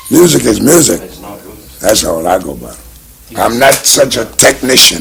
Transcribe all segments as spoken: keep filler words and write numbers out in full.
Music is music. That's all I go by. I'm not such a technician.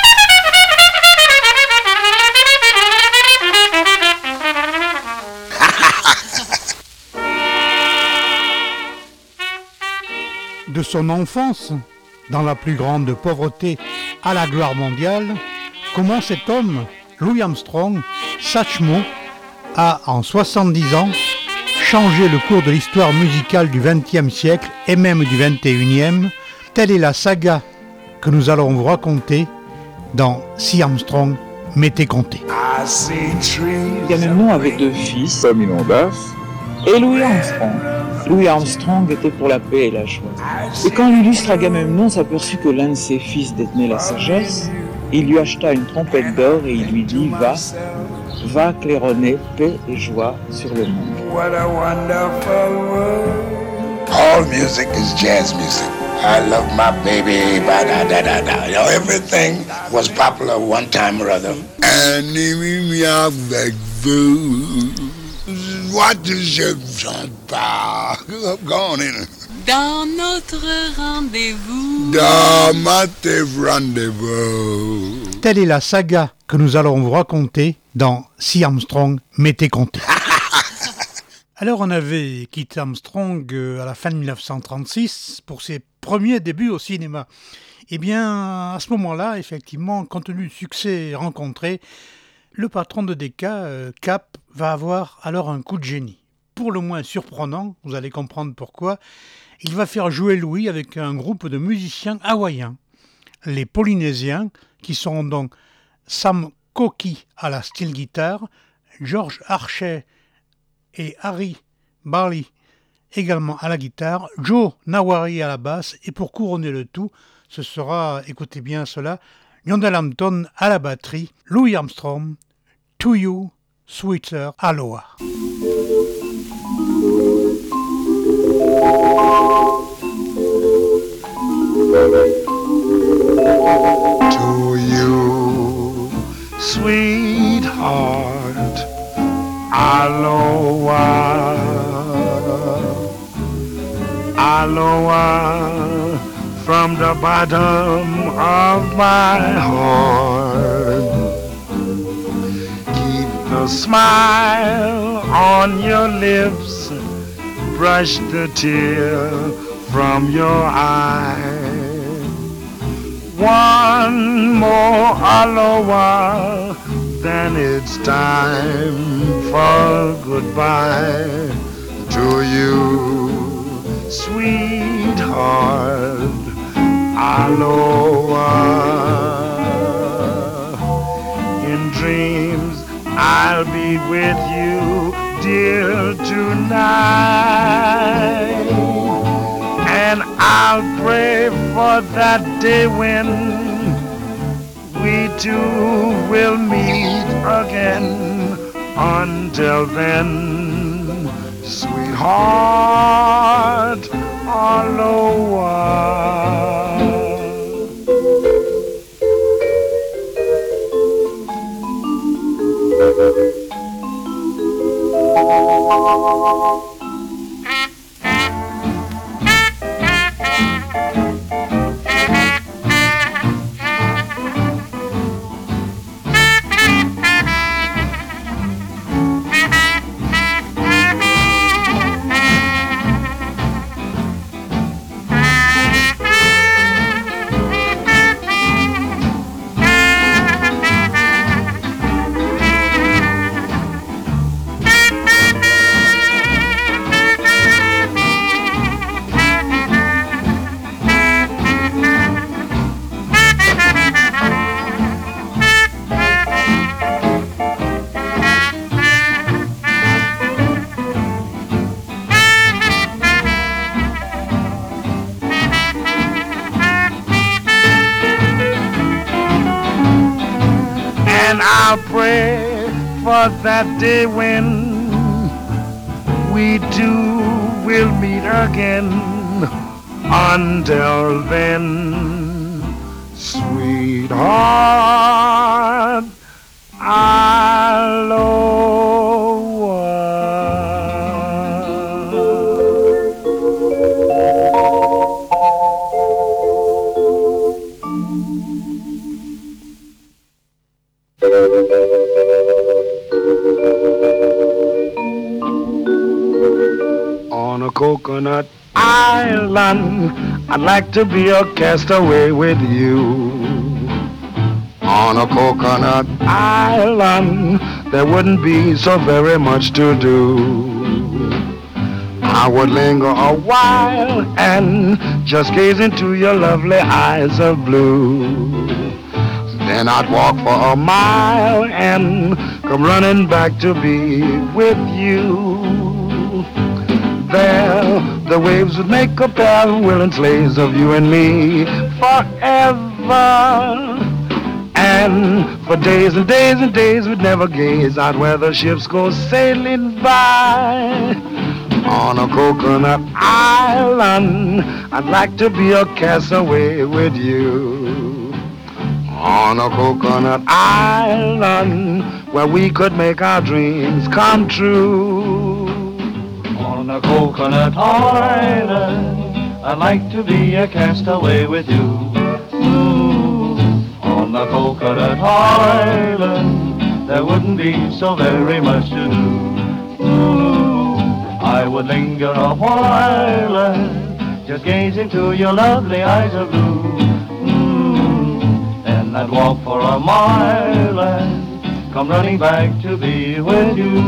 De son enfance, dans la plus grande pauvreté à la gloire mondiale, comment cet homme, Louis Armstrong, Satchmo, a en soixante-dix ans changé le cours de l'histoire musicale du vingtième siècle et même du vingt et unième. Telle est la saga que nous allons vous raconter dans Si Armstrong m'était compté. Agamemnon avait deux fils, Epaminondas et Louis Armstrong. Louis Armstrong était pour la paix et la joie. Et quand l'illustre Agamemnon s'aperçut que l'un de ses fils détenait la sagesse, il lui acheta une trompette d'or et il lui dit « Va, va claironner paix et joie sur le monde. » All music is jazz music. I love my baby, ba da da da da. You know, everything was popular one time or other. And me avec vous. What does your chante pas? Go on in. Dans notre rendez-vous. Dans notre rendez-vous. Telle est la saga que nous allons vous raconter dans Si Armstrong m'était compté. Alors on avait quitté Armstrong à la fin de dix-neuf cent trente-six pour ses premiers débuts au cinéma. Eh bien, à ce moment-là, effectivement, compte tenu du succès rencontré, le patron de Decca, Cap, va avoir alors un coup de génie. Pour le moins surprenant, vous allez comprendre pourquoi, il va faire jouer Louis avec un groupe de musiciens hawaïens, les Polynésiens, qui sont donc Sam Koki à la steel guitar, George Archer et Harry Barley également à la guitare, Joe Nawari à la basse, et pour couronner le tout, ce sera, écoutez bien cela, Yondell Hampton à la batterie, Louis Armstrong, To You, Sweeter Aloha. To you, sweetheart, aloha, aloha, from the bottom of my heart. Keep the smile on your lips, brush the tear from your eye. One more aloha, then it's time for goodbye. To you, sweetheart, aloha. In dreams I'll be with you, dear, tonight. And I'll pray for that day when we two will meet again. Until then, sweetheart, aloha. I'll pray for that day when we two will meet again. Until then, sweetheart, aloha. coconut island. I'd like to be a castaway with you. On a coconut island, there wouldn't be so very much to do. I would linger a while and just gaze into your lovely eyes of blue. Then I'd walk for a mile and come running back to be with you. There, the waves would make a pair of willing slaves of you and me forever. And for days and days and days we'd never gaze out where the ships go sailing by. On a coconut island, I'd like to be a castaway with you. On a coconut island, where we could make our dreams come true. On a coconut island, I'd like to be a castaway with you. Ooh. On a coconut island, there wouldn't be so very much to do. Ooh. I would linger a while and just gaze into your lovely eyes of blue. Mm. Then I'd walk for a mile and come running back to be with you.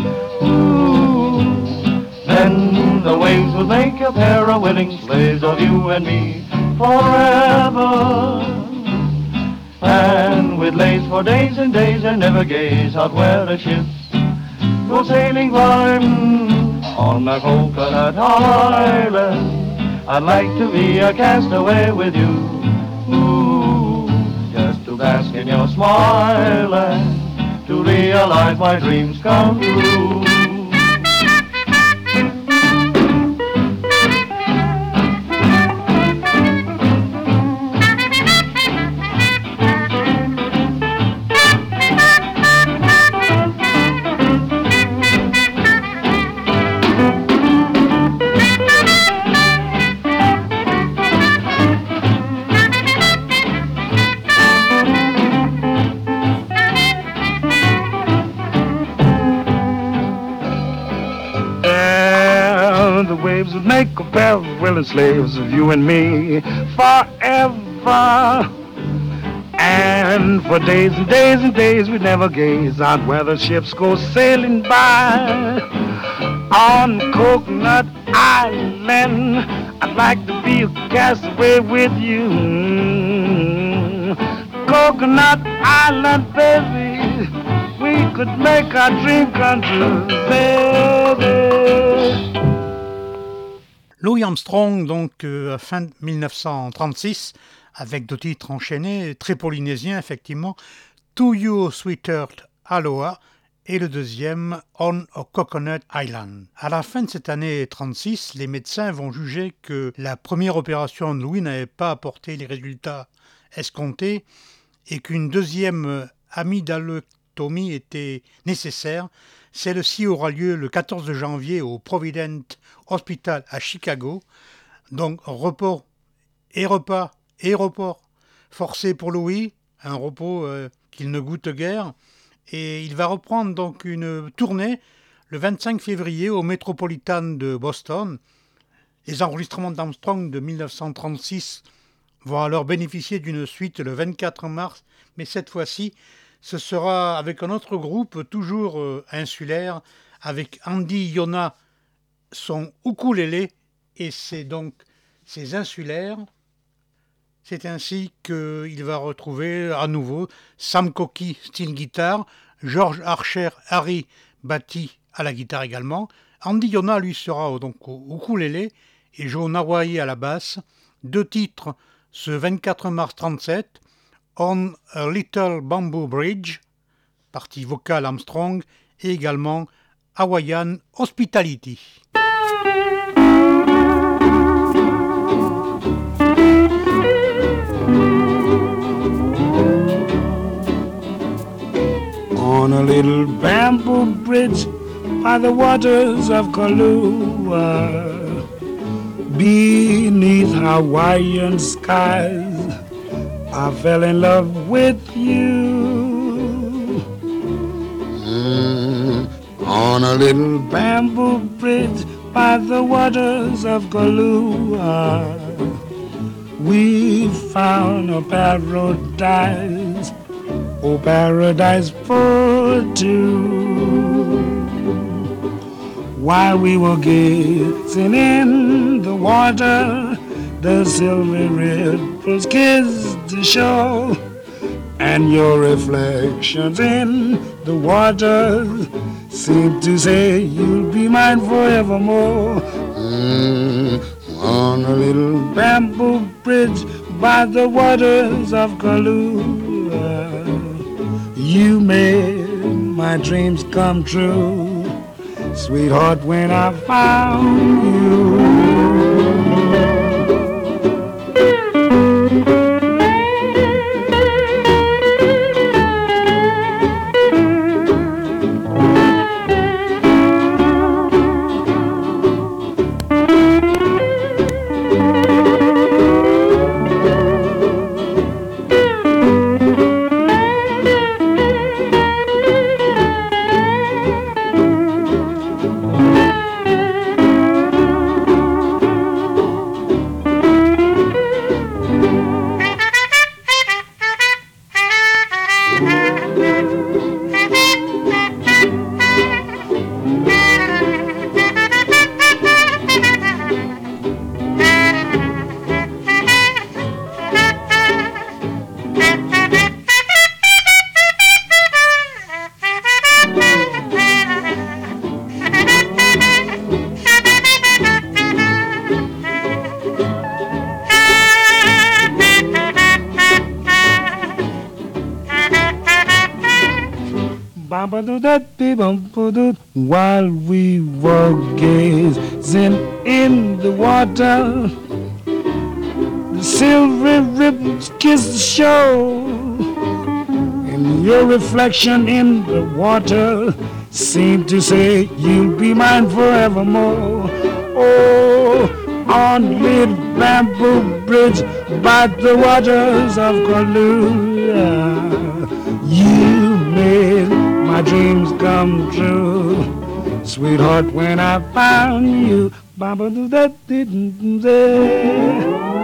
Ooh. Then the waves would make a pair of willing slaves of you and me forever. And we'd laze for days and days and never gaze out where the ships go sailing by. On a coconut island, I'd like to be a castaway with you. Ooh, just to bask in your smile and to realize my dreams come true. Would make a pair of willing slaves of you and me forever. And for days and days and days we'd never gaze out where the ships go sailing by. On Coconut Island, I'd like to be a castaway with you. Coconut Island, baby, we could make our dream come true, baby. Louis Armstrong, donc euh, à fin dix-neuf cent trente-six, avec deux titres enchaînés, très polynésiens effectivement, To You Sweetheart Aloha et le deuxième On a Coconut Island. À la fin de cette année trente-six, les médecins vont juger que la première opération de Louis n'avait pas apporté les résultats escomptés et qu'une deuxième amygdalectomie était nécessaire. Celle-ci aura lieu le quatorze janvier au Providence Hospital à Chicago. Donc repos et repas et repos forcé pour Louis, un repos euh, qu'il ne goûte guère. Et il va reprendre donc une tournée le vingt-cinq février au Metropolitan de Boston. Les enregistrements d'Armstrong de dix-neuf cent trente-six vont alors bénéficier d'une suite le vingt-quatre mars, mais cette fois-ci, ce sera avec un autre groupe, toujours euh, insulaire, avec Andy Yona, son ukulélé, et c'est donc ces insulaires. C'est ainsi qu'il va retrouver à nouveau Sam Cooke, style guitare, George Archer, Harry Batty à la guitare également. Andy Yona, lui, sera donc au ukulélé et Joe Nawai à la basse. Deux titres ce vingt-quatre mars trente-sept. On a Little Bamboo Bridge, partie vocale Armstrong, et également Hawaiian Hospitality. On a little bamboo bridge by the waters of Kahlua, beneath Hawaiian skies, I fell in love with you. Mm, on a little bamboo bridge by the waters of Kahlua. We found a paradise, oh paradise for two. While we were gazing in the water, the silver ripples kissed the shore, and your reflections in the water seemed to say you'll be mine forevermore. Mm, on a little bamboo bridge by the waters of Kahlua, you made my dreams come true, sweetheart, when I found you. While we were gazing in the water, the silver ribbons kissed the shore, and your reflection in the water seemed to say you'll be mine forevermore. Oh, on little bamboo bridge by the waters of Kahlua, you made my dreams come true, sweetheart, when I found you. Baba do that didn't say.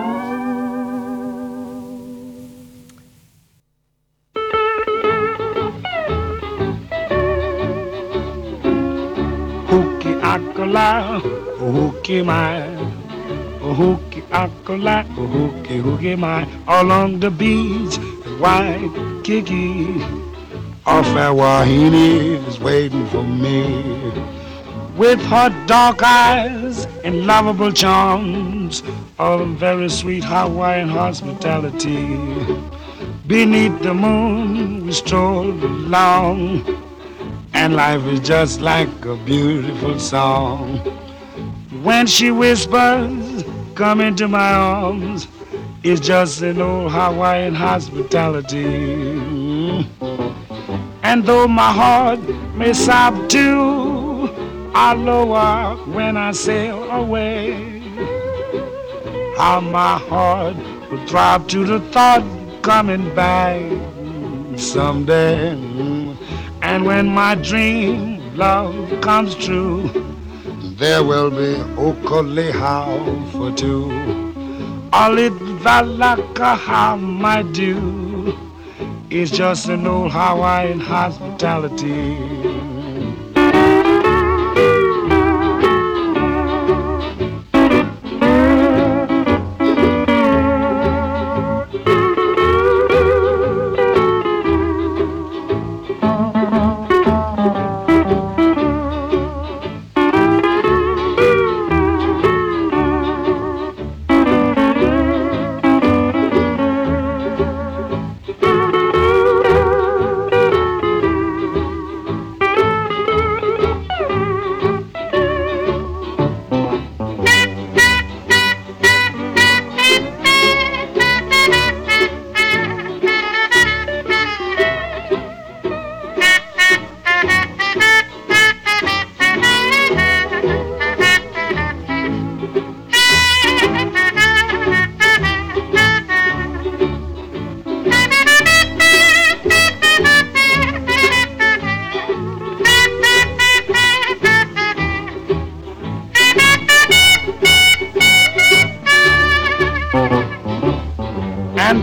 Hooky akola, hooky my, hooky akola, hooky hooky my, along the beach, white kiki. Off at Wahine is waiting for me, with her dark eyes and lovable charms of very sweet Hawaiian hospitality. Beneath the moon we strolled along, and life is just like a beautiful song. When she whispers, come into my arms, it's just an old Hawaiian hospitality. And though my heart may sob too, I lower when I sail away. How my heart will throb to the thought coming back someday. And when my dream love comes true, there will be okoleha for two. All it valaka how my do. It's just an old Hawaiian hospitality.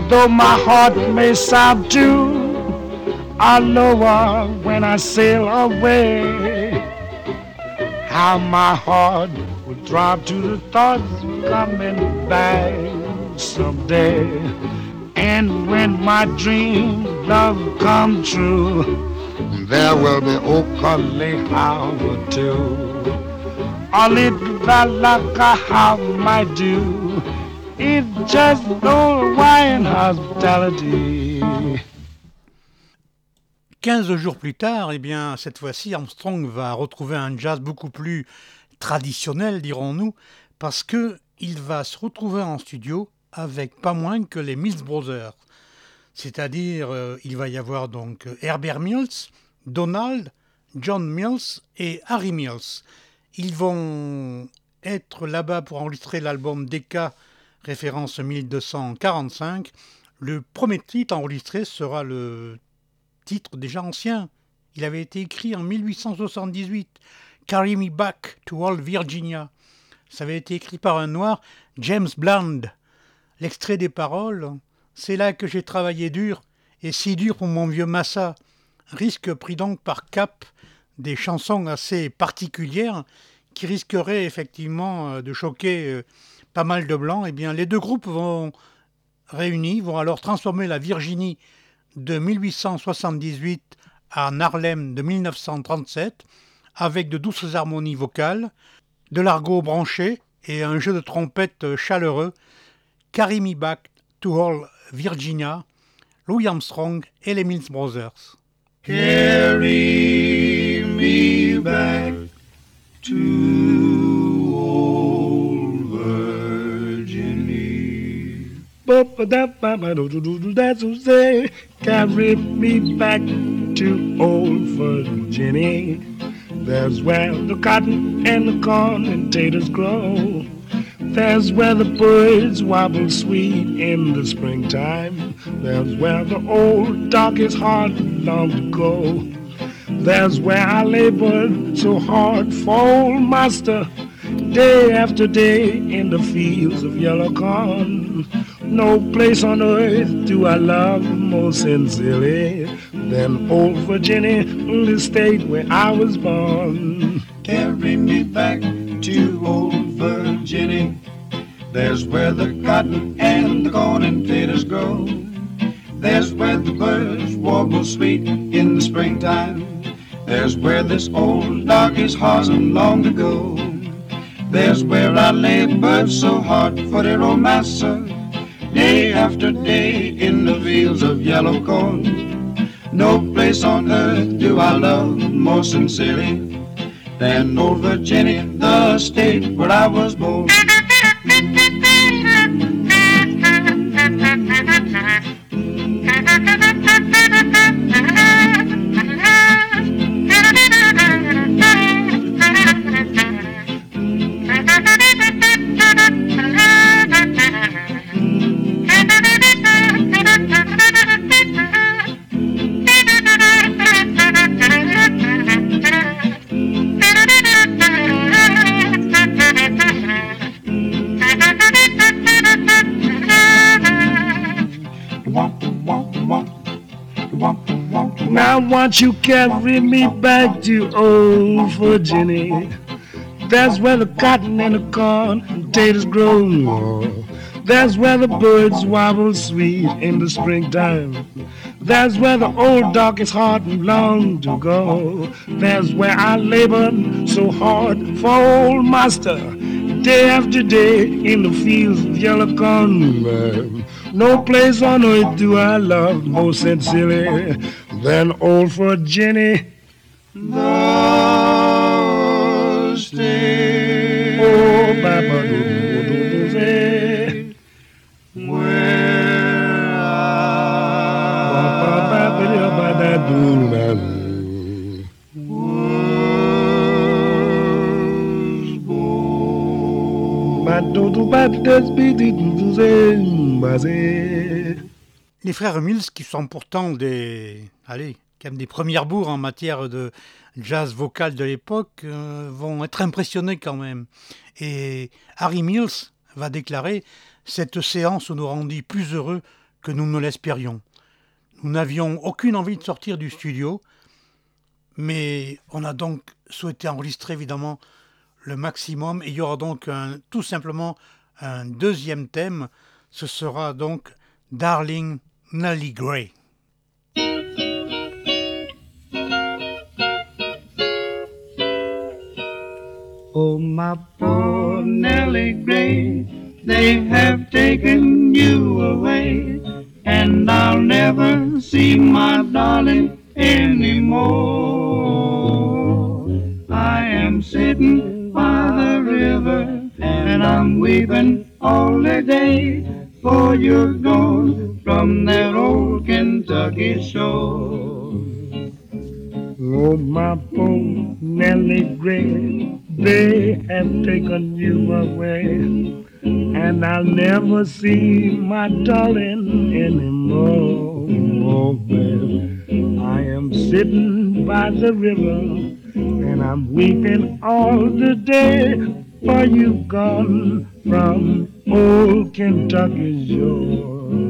Although my heart may sob to a lower when I sail away, how my heart will throb to the thoughts of coming back someday. And when my dream love come true, there will be Oakley Howard too. All it like how I do, it's just old Hawaiian hospitality. quinze jours plus tard, eh bien, cette fois-ci, Armstrong va retrouver un jazz beaucoup plus traditionnel, dirons-nous, parce que il va se retrouver en studio avec pas moins que les Mills Brothers. C'est-à-dire, euh, il va y avoir donc Herbert Mills, Donald, John Mills et Harry Mills. Ils vont être là-bas pour enregistrer l'album Decca, référence mille deux cent quarante-cinq. Le premier titre enregistré sera le titre déjà ancien. Il avait été écrit en mille huit cent soixante-dix-huit, Carry Me Back to Old Virginia. Ça avait été écrit par un noir, James Bland. L'extrait des paroles, c'est là que j'ai travaillé dur, et si dur pour mon vieux Massa. Risque pris donc par cap des chansons assez particulières qui risqueraient effectivement de choquer pas mal de blancs. Eh bien, les deux groupes vont réunis vont alors transformer la Virginie de mille huit cent soixante-dix-huit en Harlem de mille neuf cent trente-sept avec de douces harmonies vocales, de l'argot branché et un jeu de trompette chaleureux. Carry Me Back to Old Virginia, Louis Armstrong et les Mills Brothers. Carry me back to old Virginia. That's what say. Carry me back to old Virginia. There's where the cotton and the corn and taters grow. There's where the birds wobble sweet in the springtime. There's where the old darkest heart long to go. There's where I labored so hard for old master, day after day in the fields of yellow corn. No place on earth do I love more sincerely than old Virginia, the state where I was born. Carry me back to old Virginia. There's where the cotton and the corn and taters grow. There's where the birds warble sweet in the springtime. There's where this old dog is horsing long to go. There's where I labored so hard for their old master, day after day in the fields of yellow corn. No place on earth do I love more sincerely than old Virginia, the state where I was born. Now won't you carry me back to old Virginia? That's where the cotton and the corn and potatoes grow. That's where the birds wobble sweet in the springtime. That's where the old dog is hard and long to go. That's where I labored so hard for old master, day after day in the fields of yellow corn. No place on earth do I love more sincerely than old Virginia, the state. Oh, Baba, do, do, do, do, where I was born. Les frères Mills, qui sont pourtant des, allez, quand même des premières bourres en matière de jazz vocal de l'époque, euh, vont être impressionnés quand même. Et Harry Mills va déclarer « Cette séance nous rendit plus heureux que nous ne l'espérions. Nous n'avions aucune envie de sortir du studio, mais on a donc souhaité enregistrer évidemment le maximum. Et il y aura donc un, tout simplement un deuxième thème. Ce sera donc Darling Nellie Gray. Oh, my poor Nellie Gray, they have taken you away, and I'll never see my darling anymore. I am sitting by the river, and I'm weeping all the day, for you're gone from that old Kentucky shore. Oh, my poor Nellie Gray, they have taken you away, and I'll never see my darling anymore. Oh, baby, I am sitting by the river, and I'm weeping all the day, for you gone from old Kentucky shore.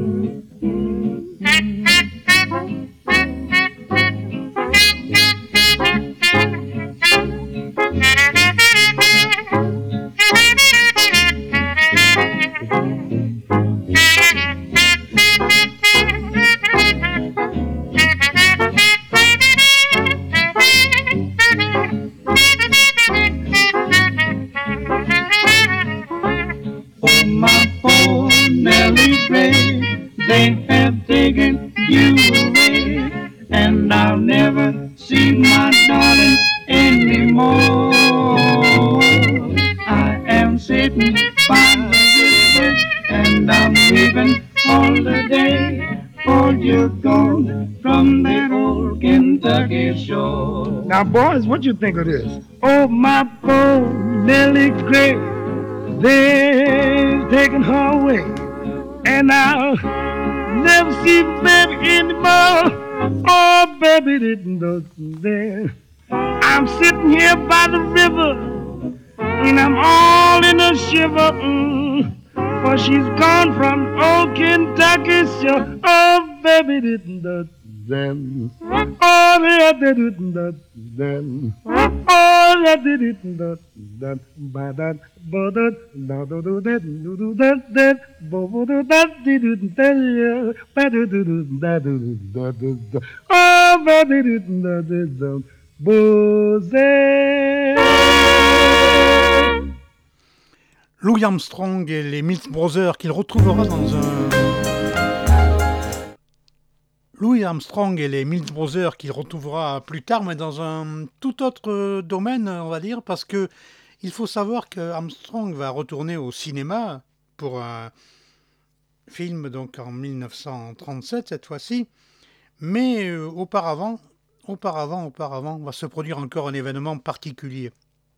Now, boys, what you think of this? Oh, my poor Nellie Gray, they've taken her away, and I'll never see baby anymore. Oh, baby, didn't know there. I'm sitting here by the river, and I'm all in a shiver, mm, for she's gone from old Kentucky shore. Oh, baby, didn't know then. Oh, yeah, they didn't that then. Oh, yeah, they didn't that that by that, but that, now do do that, do do that, that, bo bo do that, they didn't that, yeah, ba do do do that, do do that, do do. Oh, but they didn't that, they don't. Bozé. Louis Armstrong et les Mills Brothers qu'il retrouvera dans un... Louis Armstrong et les Mills Brothers qu'il retrouvera plus tard, mais dans un tout autre domaine, on va dire, parce que il faut savoir que Armstrong va retourner au cinéma pour un film donc en mille neuf cent trente-sept cette fois-ci, mais euh, auparavant, auparavant, auparavant, va se produire encore un événement particulier.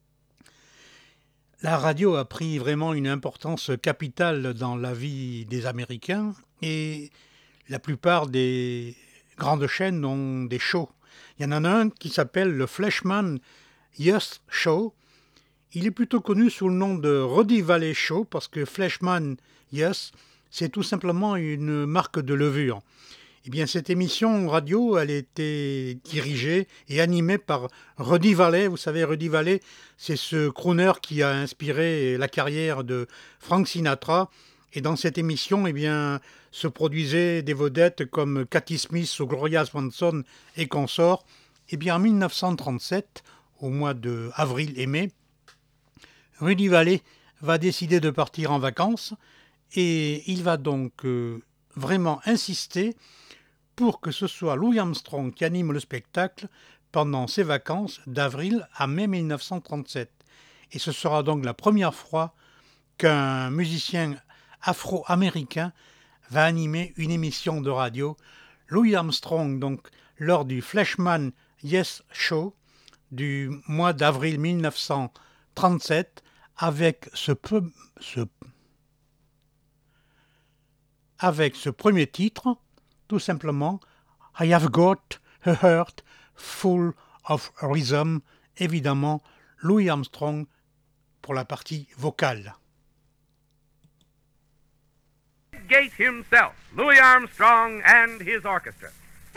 La radio a pris vraiment une importance capitale dans la vie des Américains et la plupart des grandes chaînes ont des shows. Il y en a un qui s'appelle le Fleischmann Yes Show. Il est plutôt connu sous le nom de Rudy Valley Show parce que Fleischmann Yes, c'est tout simplement une marque de levure. Eh bien, cette émission radio, elle était dirigée et animée par Rudy Valley. Vous savez, Rudy Valley, c'est ce crooner qui a inspiré la carrière de Frank Sinatra. Et dans cette émission, eh bien, se produisaient des vedettes comme Cathy Smith ou Gloria Swanson et consorts. Eh bien, en mille neuf cent trente-sept, au mois d'avril et mai, Rudy Valley va décider de partir en vacances et il va donc euh, vraiment insister pour que ce soit Louis Armstrong qui anime le spectacle pendant ses vacances d'avril à mai mille neuf cent trente-sept. Et ce sera donc la première fois qu'un musicien afro-américain va animer une émission de radio. Louis Armstrong, donc, lors du Fleischmann Yes Show du mois d'avril mille neuf cent trente-sept, avec ce, peu, ce, avec ce premier titre, tout simplement, I have got a heart full of rhythm, évidemment, Louis Armstrong pour la partie vocale. Gate himself, Louis Armstrong and his orchestra.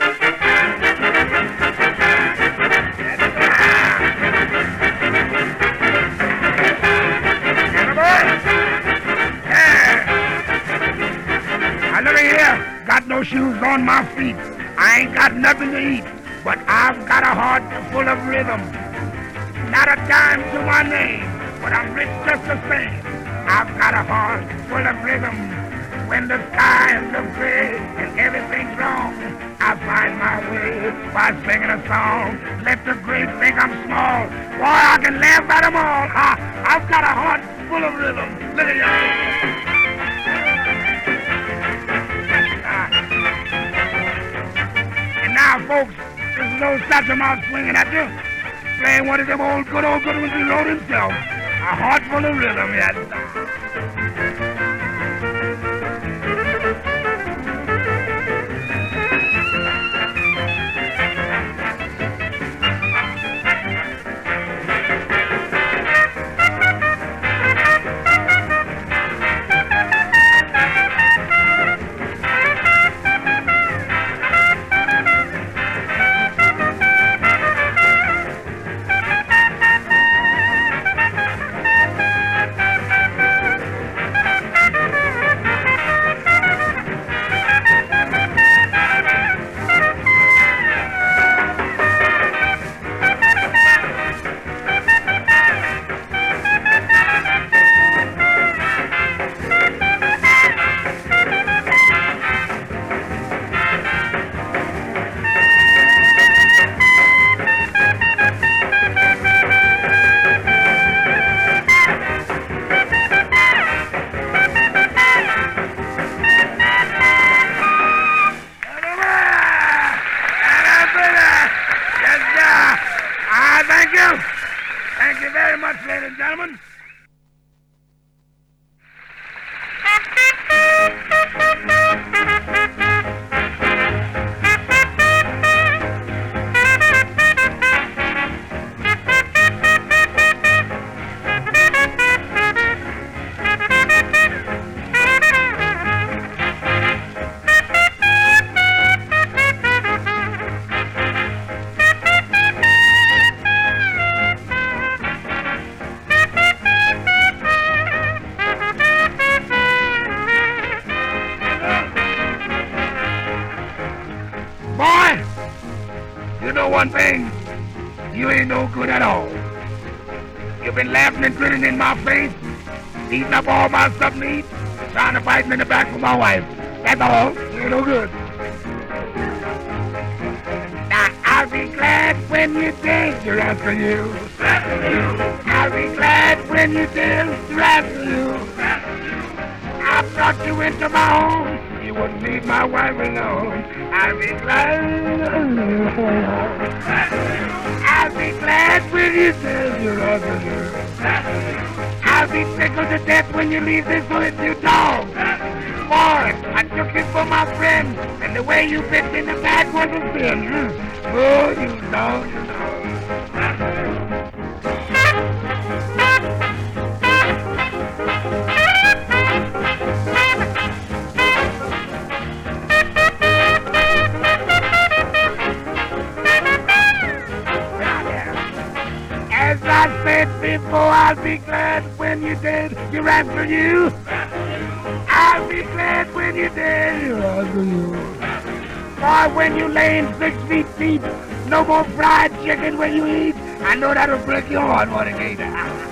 Now look here, got no shoes on my feet. I ain't got nothing to eat, but I've got a heart full of rhythm. Not a dime to my name, but I'm rich just the same. I've got a heart full of rhythm. When the skies look gray and everything's wrong, I find my way by singing a song. Let the great think I'm small. Boy, I can laugh at them all. Ha, I've got a heart full of rhythm. Look at you. And now, folks, this is old Satchel swinging at you, playing one of them old good old good ones he wrote himself. A heart full of rhythm, yes. In my face, eating up all my stuff to eat, trying to fight me in the back for my wife. That's all. You're no good. Now, I'll be glad when you did, you're after you. I'll be glad when you did, you're after you. I brought you into my home, you wouldn't leave my wife alone. I'll be glad. I'll be glad when you did, you're after you. I'll be tickled to death when you leave this with you dog. Boy, I took it for my friend, and the way you bit me in the back was a sin. Oh, you dog, you dog. As I said before, I'll be glad when you dead, you're after you. I'll be glad when you're dead, you're after you. Boy, when you laying six feet deep, no more fried chicken when you eat. I know that'll break your heart, what it ain't.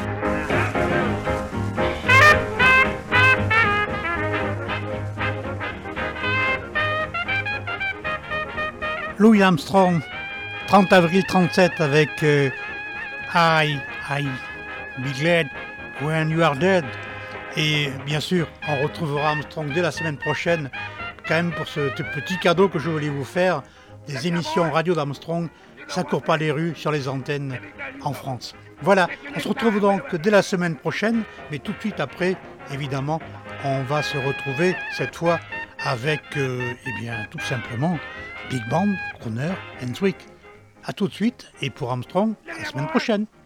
Louis Armstrong, trente avril trente-sept avec euh, I, I Be Glad When You Are Dead. Et bien sûr, on retrouvera Armstrong dès la semaine prochaine, quand même pour ce petit cadeau que je voulais vous faire, des émissions radio d'Armstrong, ça court pas les rues sur les antennes en France. Voilà, on se retrouve donc dès la semaine prochaine, mais tout de suite après, évidemment, on va se retrouver cette fois avec, euh, eh bien, tout simplement, Big Band, Crooner and Swick. A tout de suite, et pour Armstrong, la semaine prochaine.